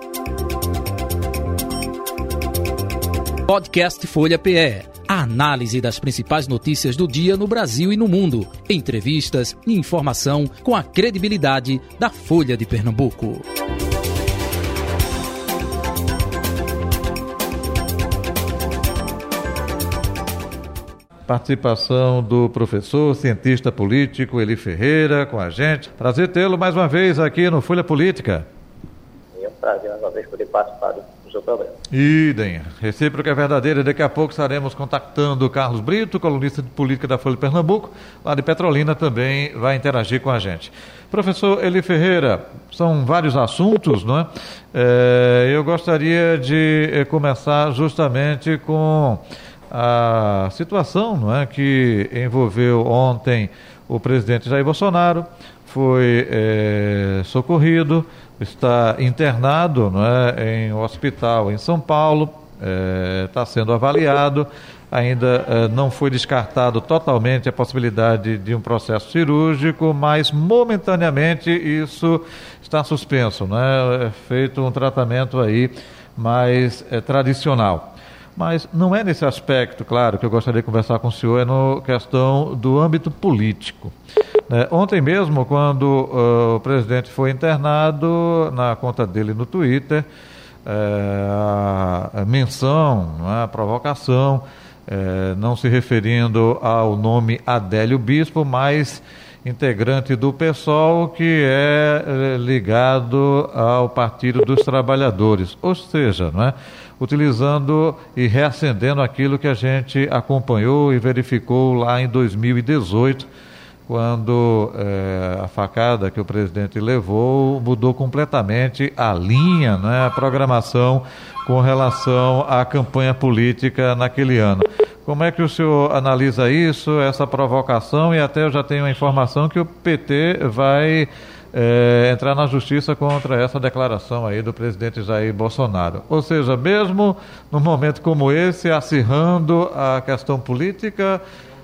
Podcast Folha PE. A análise das principais notícias do dia no Brasil e no mundo. Entrevistas e informação com a credibilidade da Folha de Pernambuco. Participação do professor, cientista político Eli Ferreira com a gente. Prazer tê-lo mais uma vez aqui no Folha Política. É um prazer mais uma vez poder participar do seu programa. Idem, recíproca é verdadeira. Daqui a pouco estaremos contactando o Carlos Brito, colunista de política da Folha de Pernambuco, lá de Petrolina, também vai interagir com a gente. Professor Eli Ferreira, são vários assuntos, não é? Eu gostaria de começar justamente com a situação, não é, que envolveu ontem o presidente Jair Bolsonaro, foi socorrido, está internado, não é, em um hospital em São Paulo, está sendo avaliado, ainda não foi descartado totalmente a possibilidade de um processo cirúrgico, mas momentaneamente isso está suspenso, não é feito um tratamento aí mais tradicional. Mas não é nesse aspecto, claro, que eu gostaria de conversar com o senhor, é na questão do âmbito político. Ontem mesmo, quando o presidente foi internado, na conta dele no Twitter, a menção, a provocação, não se referindo ao nome Adélio Bispo, mas integrante do PSOL, que é ligado ao Partido dos Trabalhadores, ou seja, não é? Utilizando e reacendendo aquilo que a gente acompanhou e verificou lá em 2018, quando a facada que o presidente levou mudou completamente a linha, né, a programação com relação à campanha política naquele ano. Como é que o senhor analisa isso, essa provocação, e até eu já tenho a informação que o PT vai entrar na justiça contra essa declaração aí do presidente Jair Bolsonaro. Ou seja, mesmo num momento como esse, acirrando a questão política.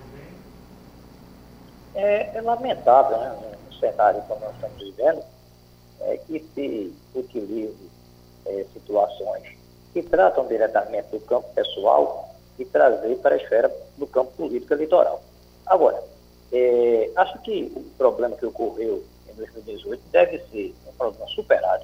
É lamentável, né, no cenário como nós estamos vivendo, que se utilize situações que tratam diretamente do campo pessoal e trazer para a esfera do campo político eleitoral. Agora, acho que o problema que ocorreu em 2018 deve ser um problema superado.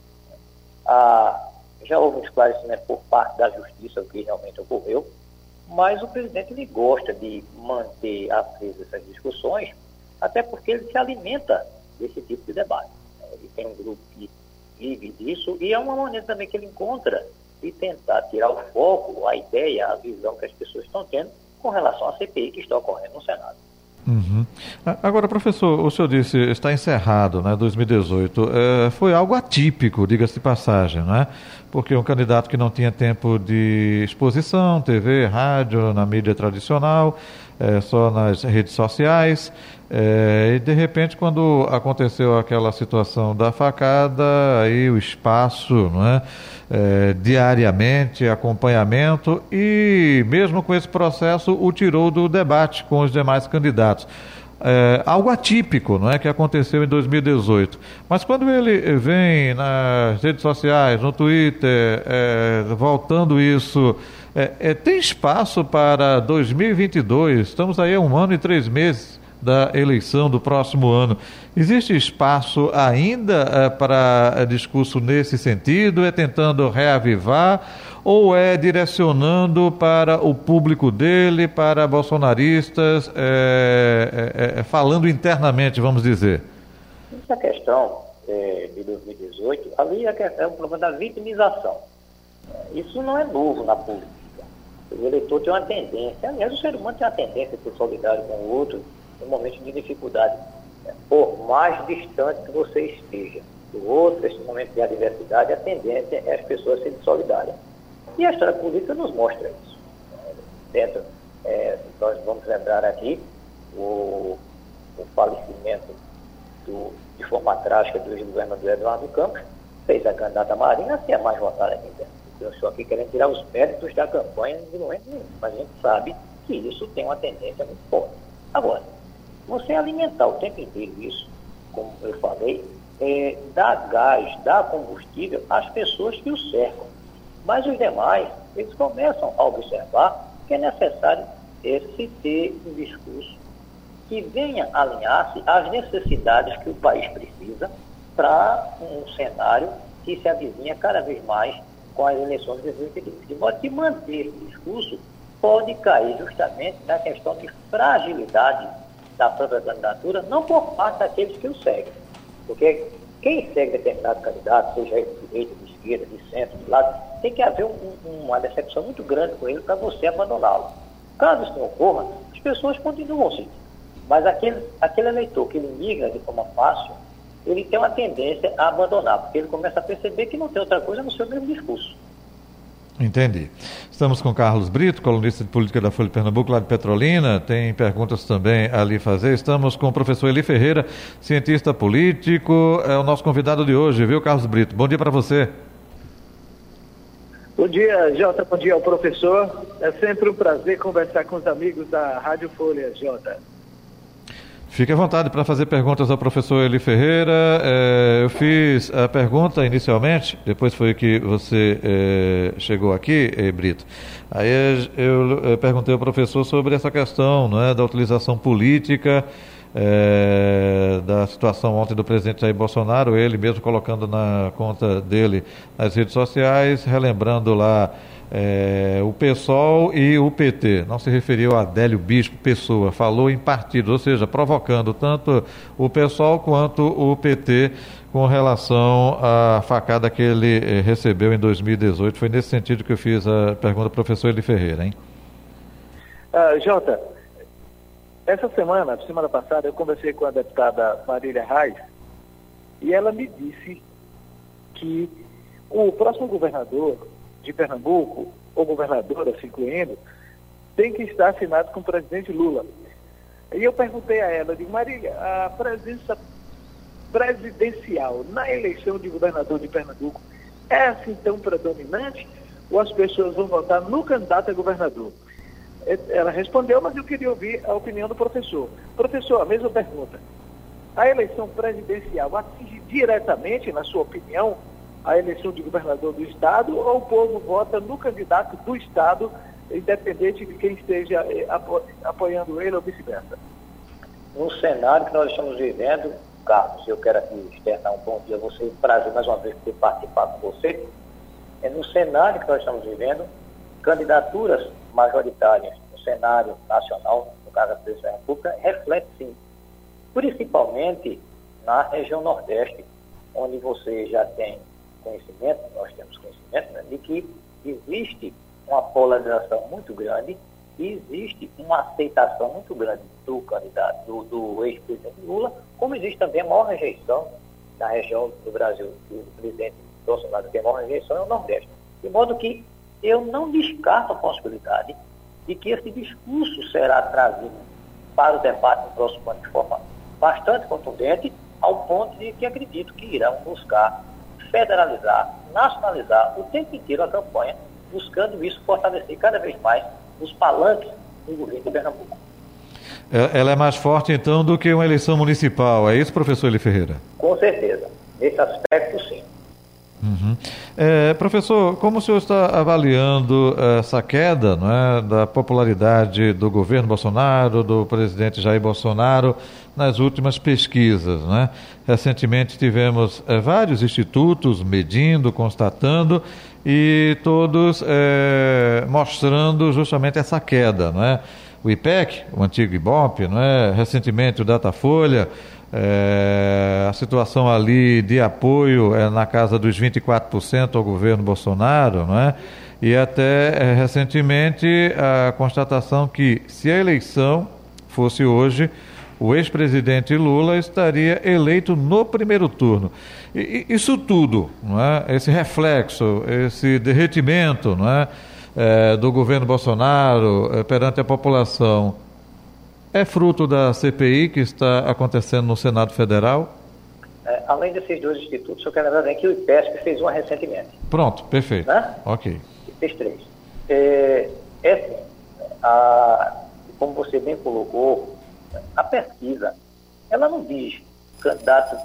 Já houve um esclarecimento por parte da Justiça, o que realmente ocorreu, mas o presidente ele gosta de manter acesas essas discussões, até porque ele se alimenta desse tipo de debate. Ele tem um grupo que vive disso e é uma maneira também que ele encontra de tentar tirar o foco, a ideia, a visão que as pessoas estão tendo com relação à CPI que está ocorrendo no Senado. Uhum. Agora, professor, o senhor disse está encerrado, né, 2018. Foi algo atípico, diga-se de passagem, né? Porque um candidato que não tinha tempo de exposição, TV, rádio, na mídia tradicional, só nas redes sociais, e de repente, quando aconteceu aquela situação da facada, aí o espaço, não é? Diariamente, acompanhamento, e mesmo com esse processo o tirou do debate com os demais candidatos. Algo atípico, não é, que aconteceu em 2018. Mas quando ele vem nas redes sociais, no Twitter, voltando isso, tem espaço para 2022, estamos aí há 1 ano e 3 meses da eleição do próximo ano. Existe espaço ainda para discurso nesse sentido? É tentando reavivar ou é direcionando para o público dele, para bolsonaristas, falando internamente, vamos dizer? Essa questão de 2018, ali é um problema da vitimização. Isso não é novo na política. O eleitor tem uma tendência, aliás, o ser humano tem uma tendência a ser solidário com o outro em momentos de dificuldade, por mais distante que você esteja do outro, nesse momento de adversidade, a tendência é as pessoas serem solidárias. E a história política nos mostra isso. Nós vamos lembrar aqui o falecimento de forma trágica do ex-governador Eduardo Campos, fez a candidata Marina ser a mais votada aqui dentro. Eu estou aqui querendo tirar os méritos da campanha de momento nenhum, mas a gente sabe que isso tem uma tendência muito forte. Agora, você alimentar o tempo inteiro isso, como eu falei, dar gás, dar combustível às pessoas que o cercam. Mas os demais, eles começam a observar que é necessário se ter um discurso que venha alinhar-se às necessidades que o país precisa para um cenário que se avizinha cada vez mais com as eleições de 2022. De modo que manter esse discurso pode cair justamente na questão de fragilidade da própria candidatura, não por parte daqueles que o seguem. Porque quem segue determinado candidato, seja ele de direita, de esquerda, de centro, de lado, tem que haver uma decepção muito grande com ele para você abandoná-lo. Caso isso não ocorra, as pessoas continuam seguindo. Mas aquele eleitor que ele migra de forma fácil, ele tem uma tendência a abandonar, porque ele começa a perceber que não tem outra coisa no seu mesmo discurso. Entendi. Estamos com Carlos Brito, colunista de política da Folha de Pernambuco, lá de Petrolina. Tem perguntas também a lhe fazer. Estamos com o professor Eli Ferreira, cientista político. É o nosso convidado de hoje, viu, Carlos Brito? Bom dia para você. Bom dia, Jota. Bom dia ao professor. É sempre um prazer conversar com os amigos da Rádio Folha, Jota. Fique à vontade para fazer perguntas ao professor Eli Ferreira. Eu fiz a pergunta inicialmente, depois foi que você chegou aqui, Brito. Aí eu perguntei ao professor sobre essa questão, né, da utilização política, da situação ontem do presidente Jair Bolsonaro, ele mesmo colocando na conta dele nas redes sociais, relembrando lá o PSOL e o PT, não se referiu a Adélio Bispo Pessoa, falou em partidos, ou seja, provocando tanto o PSOL quanto o PT com relação à facada que ele recebeu em 2018. Foi nesse sentido que eu fiz a pergunta ao professor Eli Ferreira, hein? Jota, semana passada, eu conversei com a deputada Marília Reis e ela me disse que o próximo governador de Pernambuco, ou governadora, se incluindo, tem que estar assinado com o presidente Lula. E eu perguntei a ela, digo, Marília, a presença presidencial na eleição de governador de Pernambuco é assim tão predominante ou as pessoas vão votar no candidato a governador? Ela respondeu, mas eu queria ouvir a opinião do professor. Professor, a mesma pergunta. A eleição presidencial atinge diretamente, na sua opinião, a eleição de governador do Estado, ou o povo vota no candidato do Estado, independente de quem esteja apoiando ele ou vice-versa? No cenário que nós estamos vivendo, Carlos, eu quero aqui externar um bom dia a você, um prazer mais uma vez ter participado com você. No cenário que nós estamos vivendo, candidaturas majoritárias no cenário nacional, no caso da Presidência da República, reflete sim, principalmente na região Nordeste, onde você já tem conhecimento, nós temos conhecimento, né, de que existe uma polarização muito grande e existe uma aceitação muito grande do candidato, do ex-presidente Lula, como existe também a maior rejeição na região do Brasil, do presidente Bolsonaro, que a maior rejeição é o Nordeste. De modo que eu não descarto a possibilidade de que esse discurso será trazido para o debate no próximo ano de forma bastante contundente, ao ponto de que acredito que irão buscar federalizar, nacionalizar o tempo inteiro a campanha, buscando isso fortalecer cada vez mais os palanques do governo de Pernambuco. Ela é mais forte, então, do que uma eleição municipal, é isso, professor Eli Ferreira? Com certeza. Nesse aspecto, sim. Uhum. Professor, como o senhor está avaliando essa queda, não é, da popularidade do governo Bolsonaro, do presidente Jair Bolsonaro, nas últimas pesquisas, não é? Recentemente tivemos vários institutos medindo, constatando, e todos mostrando justamente essa queda, não é? O IPEC, o antigo IBOP, não é? Recentemente o Datafolha, a situação ali de apoio é na casa dos 24% ao governo Bolsonaro, não é? E até recentemente a constatação que se a eleição fosse hoje, o ex-presidente Lula estaria eleito no primeiro turno. E isso tudo, não é? Esse reflexo, esse derretimento, não é? Do governo Bolsonaro perante a população, é fruto da CPI que está acontecendo no Senado Federal? Além desses dois institutos, eu quero lembrar bem que o IPESP fez uma recentemente. Pronto, perfeito. Né? Ok. Fez 3. Assim, como você bem colocou, a pesquisa, ela não diz candidato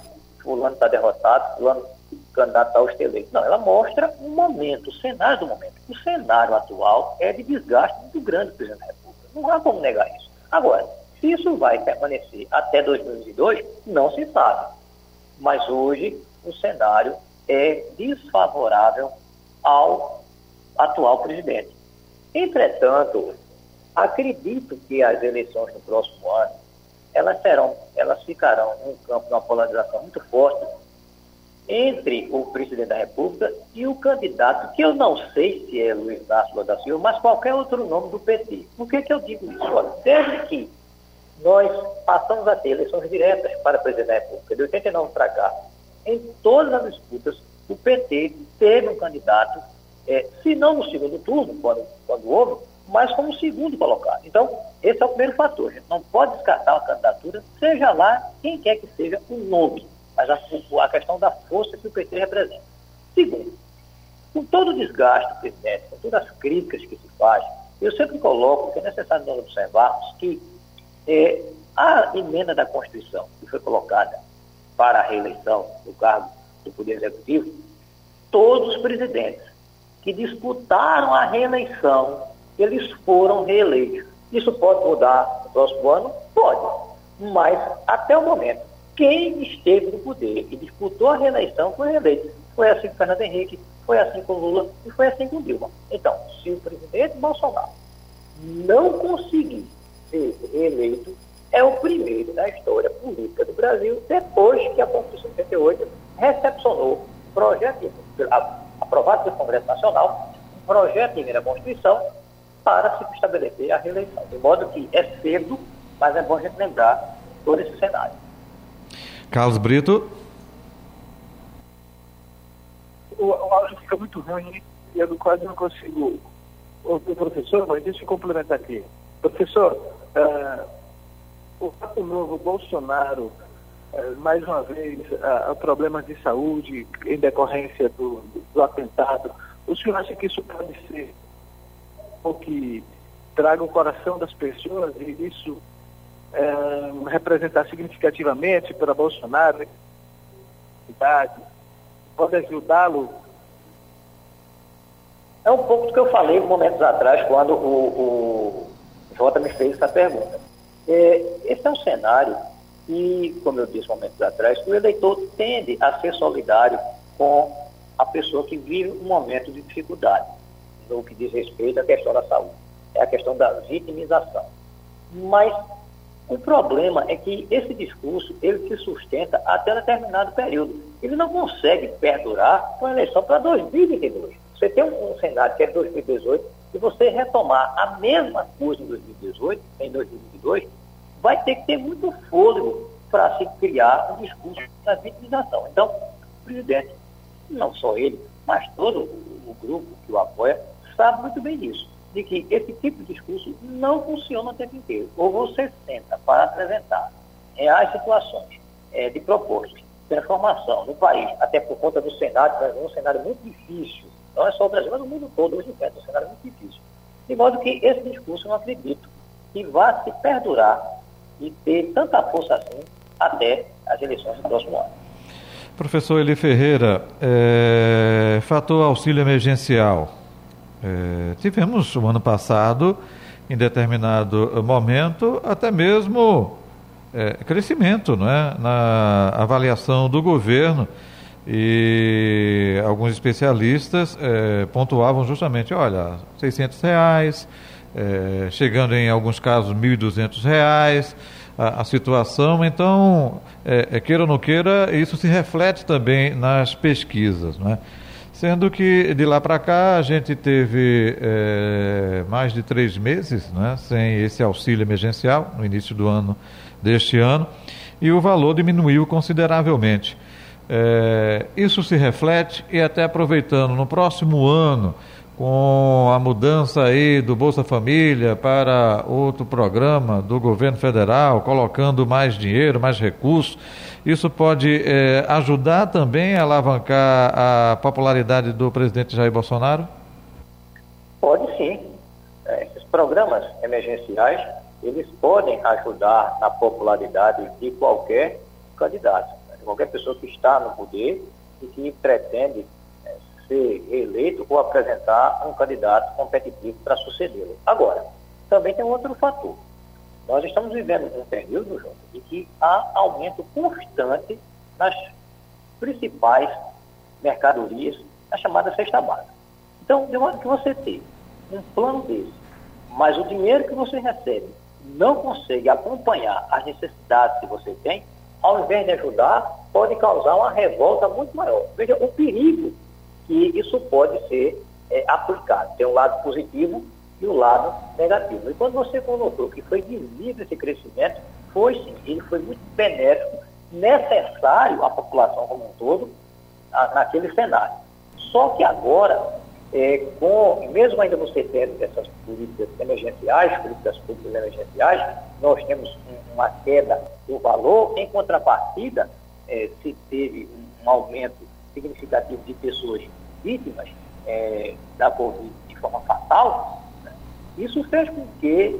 fulano está derrotado, fulano candidato está eleito. Não, ela mostra um momento, o cenário do momento. O cenário atual é de desgaste muito grande do presidente da República. Não há como negar isso. Agora, se isso vai permanecer até 2022, não se sabe. Mas hoje o cenário é desfavorável ao atual presidente. Entretanto, acredito que as eleições no próximo ano, elas ficarão num campo de uma polarização muito forte entre o presidente da República e o candidato, que eu não sei se é Luiz Inácio Lula da Silva, mas qualquer outro nome do PT. Por que eu digo isso? Olha, desde que nós passamos a ter eleições diretas para presidente da República, de 89 para cá, em todas as disputas, o PT teve um candidato, se não no segundo turno, quando houve, mas como segundo colocado. Então, esse é o primeiro fator. A gente não pode descartar uma candidatura, seja lá quem quer que seja o nome, mas a questão da força que o PT representa. Segundo, com todo o desgaste do presidente, com todas as críticas que se faz, eu sempre coloco que é necessário nós observarmos que a emenda da Constituição que foi colocada para a reeleição do cargo do Poder Executivo, todos os presidentes que disputaram a reeleição, eles foram reeleitos. Isso pode mudar no próximo ano? Pode. Mas, até o momento, quem esteve no poder e disputou a reeleição foi reeleito. Foi assim com o Fernando Henrique, foi assim com o Lula e foi assim com o Dilma. Então, se o presidente Bolsonaro não conseguir ser reeleito, é o primeiro na história política do Brasil, depois que a Constituição de 88 recepcionou projeto aprovado pelo Congresso Nacional, um projeto de emenda à Constituição para se estabelecer a reeleição. De modo que é cedo, mas é bom a gente lembrar todo esse cenário. Carlos Brito. O áudio fica muito ruim e eu quase não consigo ouvir o professor, mas deixa eu complementar aqui. Professor, o fato novo Bolsonaro, mais uma vez, problemas de saúde em decorrência do atentado, o senhor acha que isso pode ser o que traga o coração das pessoas e isso representar significativamente para Bolsonaro, pode ajudá-lo? É um pouco do que eu falei momentos atrás, quando o Jota me fez essa pergunta. Esse é um cenário e, como eu disse momentos atrás, o eleitor tende a ser solidário com a pessoa que vive um momento de dificuldade, no que diz respeito à questão da saúde. É a questão da vitimização. Mas o problema é que esse discurso, ele se sustenta até determinado período. Ele não consegue perdurar com a eleição para 2022. Você tem um cenário que é 2018, e você retomar a mesma coisa em 2018, em 2022, vai ter que ter muito fôlego para se criar um discurso da vitimização. Então, o presidente, não só ele, mas todo o grupo que o apoia, sabe muito bem disso, de que esse tipo de discurso não funciona o tempo inteiro. Ou você senta para apresentar reais situações de propostas, transformação no país, até por conta do cenário, um cenário muito difícil, não é só o Brasil, mas o mundo todo hoje enfrenta um cenário muito difícil. De modo que esse discurso, eu não acredito que vá se perdurar e ter tanta força assim até as eleições do próximo ano. Professor Eli Ferreira, fator auxílio emergencial. Tivemos o ano passado, em determinado momento, até mesmo crescimento, não é? Na avaliação do governo, e alguns especialistas pontuavam justamente, olha, R$600, chegando em alguns casos R$1.200, a situação. Então, queira ou não queira, isso se reflete também nas pesquisas, não é? Sendo que de lá para cá a gente teve mais de 3 meses, né, sem esse auxílio emergencial, no início do ano deste ano, e o valor diminuiu consideravelmente. Isso se reflete, e até aproveitando, no próximo ano, com a mudança aí do Bolsa Família para outro programa do governo federal, colocando mais dinheiro, mais recursos, isso pode ajudar também a alavancar a popularidade do presidente Jair Bolsonaro? Pode sim. Esses programas emergenciais, eles podem ajudar na popularidade de qualquer candidato. qualquer pessoa que está no poder e que pretende ser eleito ou apresentar um candidato competitivo para sucedê-lo. Agora, também tem outro fator. Nós estamos vivendo um período, João, em que há aumento constante nas principais mercadorias, a chamada cesta básica. Então, de modo que você tem um plano desse, mas o dinheiro que você recebe não consegue acompanhar as necessidades que você tem, ao invés de ajudar, pode causar uma revolta muito maior. Veja o perigo que isso pode ser aplicado. Tem um lado positivo e o lado negativo. E quando você colocou que foi visível esse crescimento, foi sim, ele foi muito benéfico, necessário à população como um todo, naquele cenário. Só que agora, mesmo ainda você tendo essas políticas emergenciais, políticas públicas emergenciais, nós temos uma queda do valor, em contrapartida, se teve um aumento significativo de pessoas vítimas da Covid de forma fatal, né? Isso fez com que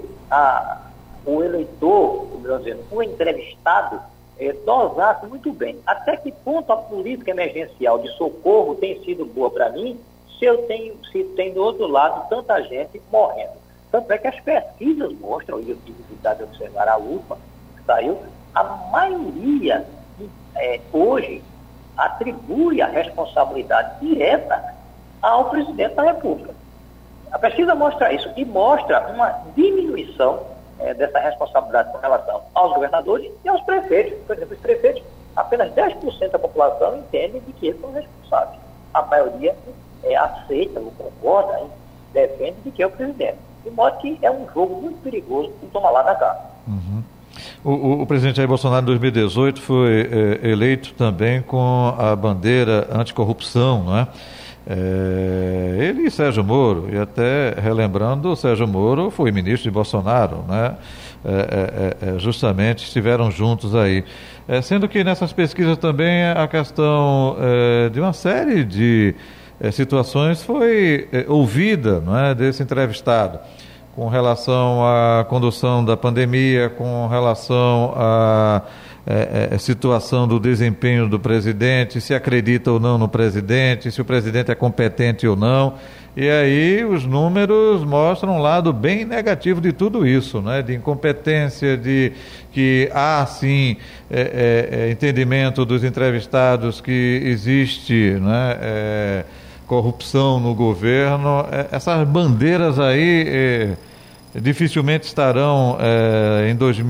o eleitor, melhor dizendo, o entrevistado, dosasse muito bem. Até que ponto a política emergencial de socorro tem sido boa para mim, se tem do outro lado tanta gente morrendo. Tanto é que as pesquisas mostram, e eu tive vontade de observar a UPA, que saiu, a maioria hoje atribui a responsabilidade direta ao presidente da República. A pesquisa mostra isso e mostra uma diminuição dessa responsabilidade com relação aos governadores e aos prefeitos. Por exemplo, os prefeitos, apenas 10% da população entende de que eles são responsáveis. A maioria aceita ou concorda, defende de que é o presidente. De modo que é um jogo muito perigoso de tomar lá da cá. Uhum. O presidente Jair Bolsonaro, em 2018, foi eleito também com a bandeira anticorrupção, não é? Ele e Sérgio Moro, e até relembrando, Sérgio Moro foi ministro de Bolsonaro, né? Justamente estiveram juntos aí. Sendo que nessas pesquisas também a questão de uma série de situações foi ouvida, não é, desse entrevistado, com relação à condução da pandemia, com relação à situação do desempenho do presidente, se acredita ou não no presidente, se o presidente é competente ou não. E aí os números mostram um lado bem negativo de tudo isso, né? De incompetência, de que há, sim, entendimento dos entrevistados que existe, né, corrupção no governo. Essas bandeiras aí dificilmente estarão em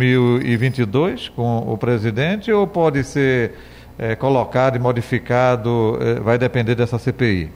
2022 com o presidente, ou pode ser colocado e modificado, vai depender dessa CPI?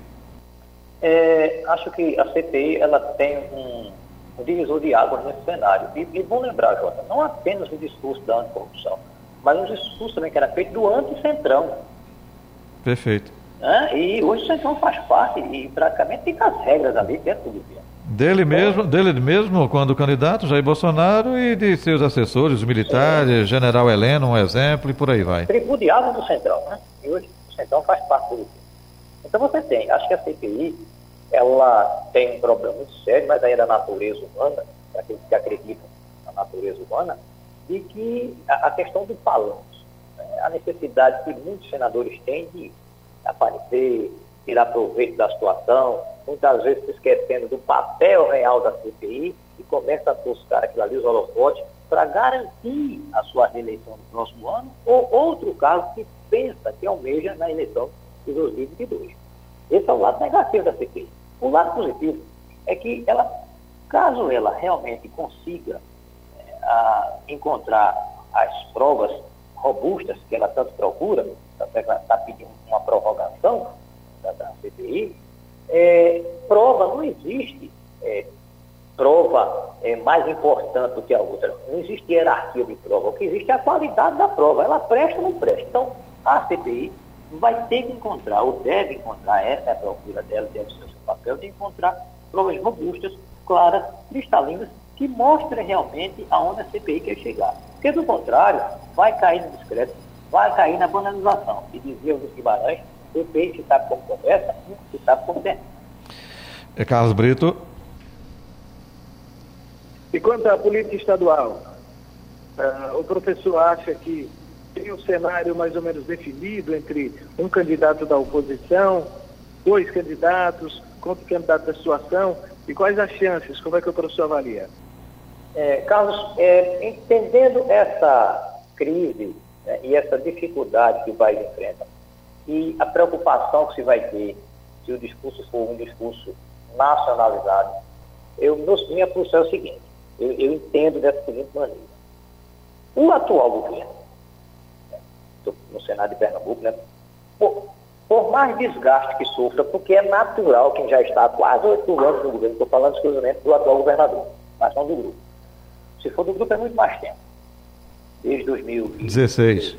Acho que a CPI ela tem um divisor de águas nesse cenário. E bom lembrar, Jota, não apenas o discurso da anticorrupção, mas um discurso também que era feito do anti-centrão. Perfeito. E hoje o Centrão faz parte e praticamente tem as regras ali dentro do governo. Dele mesmo, quando candidato, Jair Bolsonaro, e de seus assessores, os militares, General Heleno, um exemplo, e por aí vai. Tripudiava do Centrão, né? E hoje o Centrão faz parte do governo. Então você tem, acho que a CPI, ela tem um problema muito sério, mas aí é da natureza humana, para aqueles que acreditam na natureza humana, e que a questão do palanque, a necessidade que muitos senadores têm de aparecer, tirar proveito da situação, muitas vezes se esquecendo do papel real da CPI e começa a buscar aquilo ali, os holofotes, para garantir a sua reeleição no próximo ano, ou outro caso que pensa, que almeja na eleição de 2022. Esse é o lado negativo da CPI. O lado positivo é que caso ela realmente consiga encontrar as provas robustas que ela tanto procura, está pedindo uma prorrogação da CPI, prova não existe prova mais importante do que a outra. Não existe hierarquia de prova. O que existe é a qualidade da prova. Ela presta ou não presta. Então, a CPI vai ter que encontrar, ou deve encontrar, essa é a procura dela, deve ser o seu papel, de encontrar provas robustas, claras, cristalinas, que mostrem realmente aonde a CPI quer chegar. Porque, do contrário, vai cair no discreto, vai cair na banalização. E dizia o Luiz Guimarães, CPI se sabe como começa, se sabe como termina. Carlos Brito. E quanto à política estadual, o professor acha que tem um cenário mais ou menos definido entre um candidato da oposição, 2 candidatos, contra o candidato da situação, e quais as chances? Como é que o professor avalia? Carlos, entendendo essa crise, né, e essa dificuldade que o país enfrenta, e a preocupação que se vai ter se o discurso for um discurso nacionalizado, minha posição é o seguinte, eu entendo dessa seguinte maneira. O atual governo, no Senado de Pernambuco, né, por mais desgaste que sofra, porque é natural quem já está há quase 8 anos no governo, estou falando exclusivamente do atual governador, mas não do grupo. Se for do grupo é muito mais tempo, desde 2016.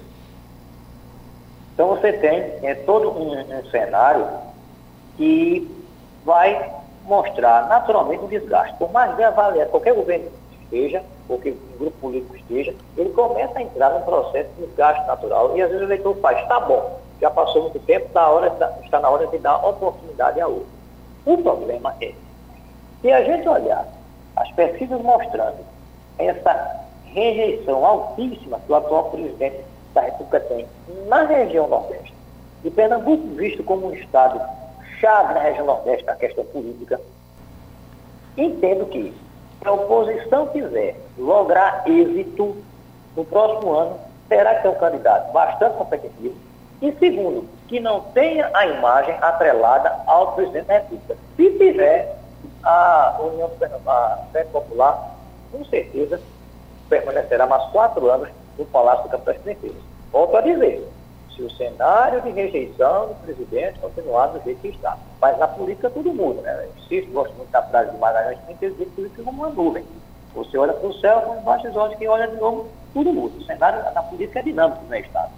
Então você tem todo um cenário que vai mostrar naturalmente um desgaste. Por mais bem avaliado, qualquer governo esteja, qualquer grupo político esteja, ele começa a entrar num processo de desgaste natural e às vezes o eleitor faz, tá bom, já passou muito tempo, está na hora de dar oportunidade a outro. O problema é, se a gente olhar as pesquisas mostrando essa rejeição altíssima que o atual presidente da República tem na região Nordeste, e Pernambuco visto como um estado chave na região Nordeste na questão política, entendo que se a oposição quiser lograr êxito no próximo ano, terá que ter um candidato bastante competitivo e, segundo, que não tenha a imagem atrelada ao presidente da República. Se tiver, a União Frente Popular, com certeza, permanecerá mais 4 anos no Palácio do Capitão Princesa. Volto a dizer, se o cenário de rejeição do presidente continuar do jeito que está. Mas na política tudo muda, né? Eu insisto, gosto muito da frase de Magalhães, tem que dizer que política é como uma nuvem. Você olha para o céu, com baixos olhos, quem olha de novo, tudo muda. O cenário da política é dinâmico no Estado.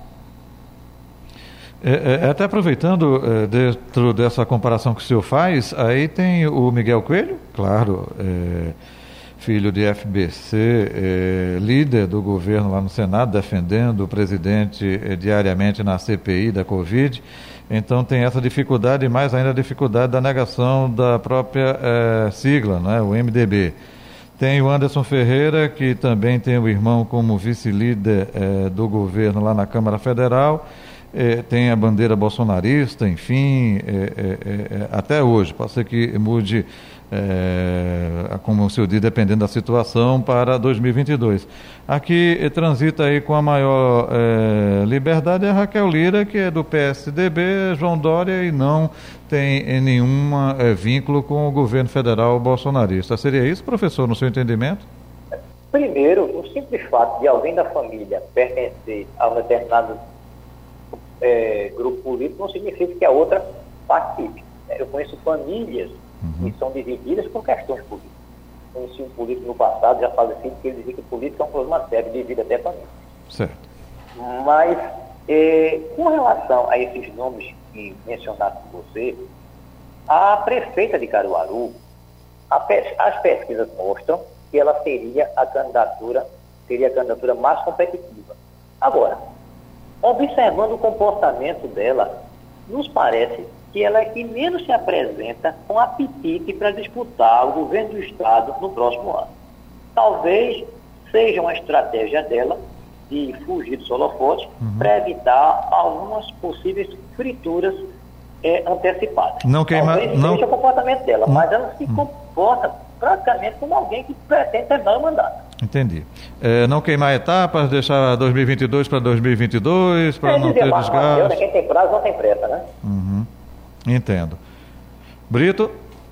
Até aproveitando, dentro dessa comparação que o senhor faz, aí tem o Miguel Coelho, claro, filho de FBC, líder do governo lá no Senado, defendendo o presidente diariamente na CPI da Covid. Então tem essa dificuldade e mais ainda a dificuldade da negação da própria sigla, né, o MDB. Tem o Anderson Ferreira, que também tem o irmão como vice-líder do governo lá na Câmara Federal. Tem a bandeira bolsonarista, enfim, até hoje. Pode ser que mude, como o senhor diz, dependendo da situação, para 2022. Aqui transita aí com a maior liberdade a Raquel Lira, que é do PSDB, João Dória, e não tem nenhum vínculo com o governo federal bolsonarista. Seria isso, professor, no seu entendimento? Primeiro, o simples fato de alguém da família pertencer a um determinado grupo político não significa que a outra participe. Eu conheço famílias que são divididas por questões políticas. Conheci um político no passado, já falecido, que ele dizia que política é um problema sério, devido até a família. Certo. Mas, com relação a esses nomes que mencionaram por você, a prefeita de Caruaru, as pesquisas mostram que ela seria a candidatura mais competitiva. Agora, observando o comportamento dela, nos parece que ela é que menos se apresenta com apetite para disputar o governo do Estado no próximo ano. Talvez seja uma estratégia dela de fugir dos holofotes para evitar algumas possíveis frituras antecipadas. Talvez seja o comportamento dela, mas ela se comporta praticamente como alguém que pretende terminar o mandato. Entendi. Não queimar etapas, deixar 2022 para 2022, para não ter desgaste. Quem tem prazo não tem pressa, né? Entendo. Brito?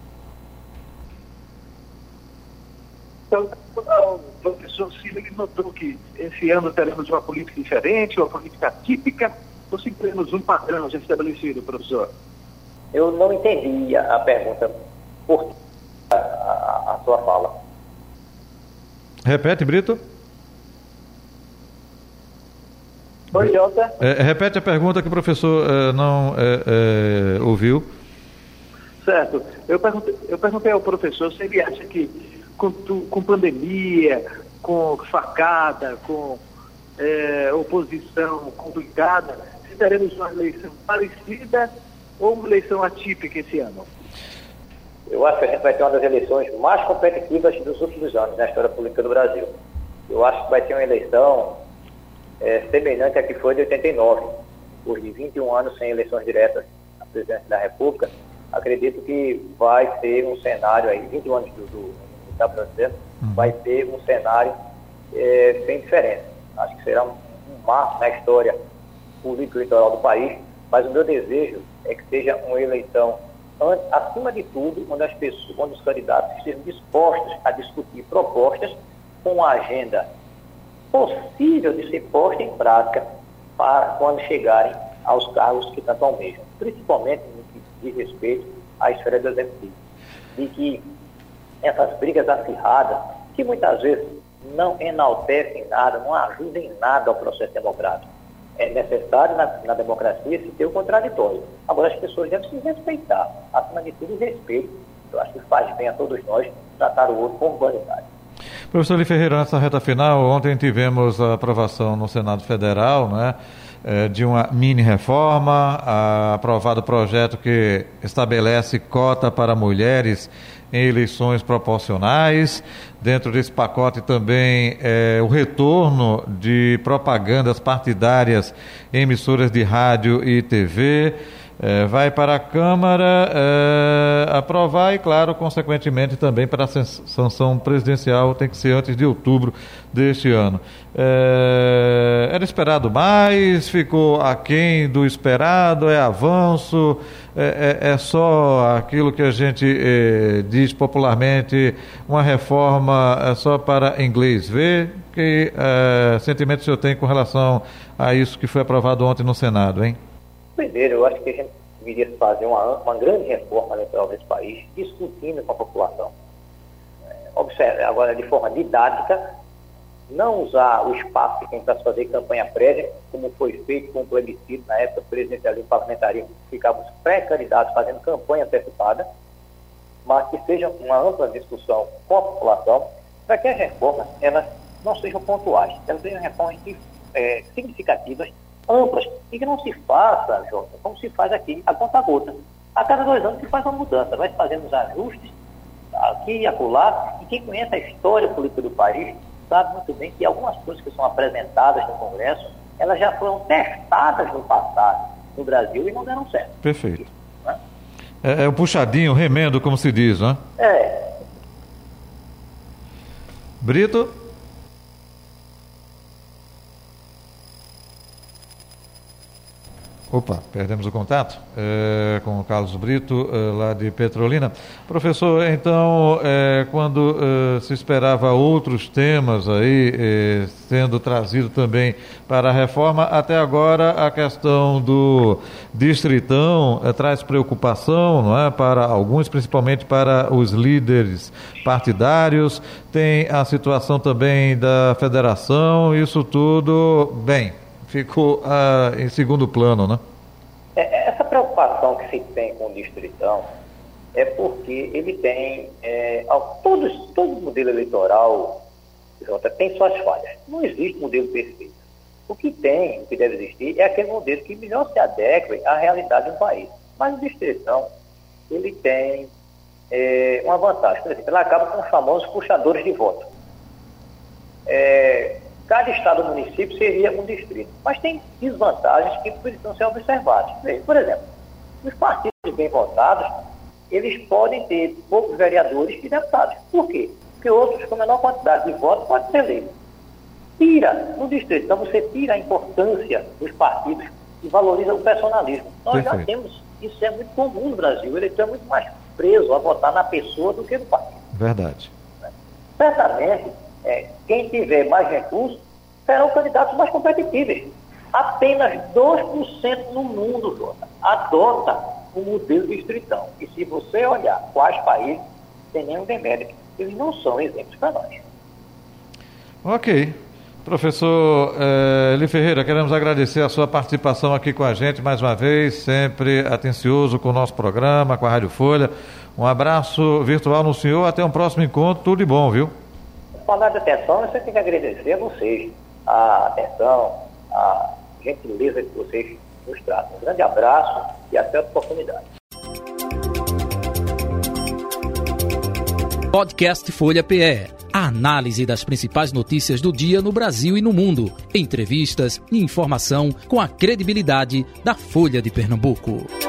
Então, o professor Silva notou que esse ano teremos uma política diferente, uma política atípica, ou seguiremos um padrão já estabelecido, professor? Eu não entendi a pergunta, por a sua fala. Repete, Brito. Oi, Jota. Repete a pergunta que o professor não ouviu. Certo. Eu perguntei ao professor se ele acha que com pandemia, com facada, com oposição complicada, se teremos uma eleição parecida ou uma eleição atípica esse ano? Eu acho que a gente vai ter uma das eleições mais competitivas dos últimos anos na história política do Brasil. Eu acho que vai ter uma eleição semelhante à que foi de 89, depois de 21 anos sem eleições diretas à presidência da República. Acredito que vai ser um cenário aí, 21 anos do Estado brasileiro, vai ser um cenário bem diferente. Acho que será um marco na história político-eleitoral do país, mas o meu desejo é que seja uma eleição, acima de tudo, onde os candidatos estejam dispostos a discutir propostas com uma agenda possível de ser posta em prática para quando chegarem aos cargos que tanto almejam, principalmente no que diz respeito à esfera do executivo. E que essas brigas acirradas, que muitas vezes não enaltecem nada, não ajudam em nada ao processo democrático. É necessário na democracia se ter o contraditório. Agora as pessoas devem se respeitar, acima de tudo o respeito. Eu acho que faz bem a todos nós tratar o outro com humanidade. Professor Eli Ferreira, nessa reta final, ontem tivemos a aprovação no Senado Federal, né, de uma mini-reforma, aprovado o projeto que estabelece cota para mulheres em eleições proporcionais. Dentro desse pacote também o retorno de propagandas partidárias em emissoras de rádio e TV. Vai para a Câmara aprovar e, claro, consequentemente também para a sanção presidencial, tem que ser antes de outubro deste ano. Era esperado mais, ficou aquém do esperado, é avanço, é só aquilo que a gente diz popularmente, uma reforma só para inglês ver. Que sentimento o senhor tem com relação a isso que foi aprovado ontem no Senado, hein? Primeiro, eu acho que a gente deveria fazer uma grande reforma eleitoral desse país, discutindo com a população. Observe, agora de forma didática, não usar o espaço que tem para se fazer campanha prévia, como foi feito com o plebiscito na época presidencialismo parlamentarismo, ficávamos pré-candidatos fazendo campanha antecipada, mas que seja uma ampla discussão com a população, para que as reformas elas não sejam pontuais, elas sejam reformas significativas, amplas, e que não se faça, Jota, como se faz aqui, a conta-gota. A cada 2 anos se faz uma mudança, vai fazendo os ajustes aqui e acolá, e quem conhece a história política do país sabe muito bem que algumas coisas que são apresentadas no Congresso, elas já foram testadas no passado no Brasil e não deram certo. Perfeito. Né? É o puxadinho, o remendo, como se diz, né? Brito? Opa, perdemos o contato com o Carlos Brito, lá de Petrolina. Professor, então, quando se esperava outros temas aí, sendo trazido também para a reforma, até agora a questão do distritão traz preocupação, não é? Para alguns, principalmente para os líderes partidários. Tem a situação também da federação, isso tudo, bem, ficou em segundo plano, né? Essa preocupação que se tem com o distritão é porque ele tem, todo modelo eleitoral, Jota, tem suas falhas. Não existe modelo perfeito. O que deve existir é aquele modelo que melhor se adeque à realidade do país. Mas o distritão, ele tem uma vantagem. Por exemplo, ela acaba com os famosos puxadores de voto. Cada estado ou município seria um distrito, mas tem desvantagens que precisam ser observadas. Por exemplo, os partidos bem votados, eles podem ter poucos vereadores e deputados. Por quê? Porque outros com menor quantidade de votos podem ser eleitos. No distrito, então você tira a importância dos partidos e valoriza o personalismo. Nós já temos, isso é muito comum no Brasil, o eleitor é muito mais preso a votar na pessoa do que no partido. Verdade. Certamente, quem tiver mais recursos serão candidatos mais competitivos. Apenas 2% no mundo, Jota, adota o modelo distritão. E se você olhar quais países, tem nenhum demérito. Eles não são exemplos para nós. Ok. Professor Eli Ferreira, queremos agradecer a sua participação aqui com a gente mais uma vez, sempre atencioso com o nosso programa, com a Rádio Folha. Um abraço virtual no senhor, até um próximo encontro, tudo de bom, viu? Falar de atenção, eu sempre tenho que agradecer a vocês, a atenção, a gentileza que vocês nos tratam. Um grande abraço e até outra oportunidade. Podcast Folha PE. A análise das principais notícias do dia no Brasil e no mundo. Entrevistas e informação com a credibilidade da Folha de Pernambuco.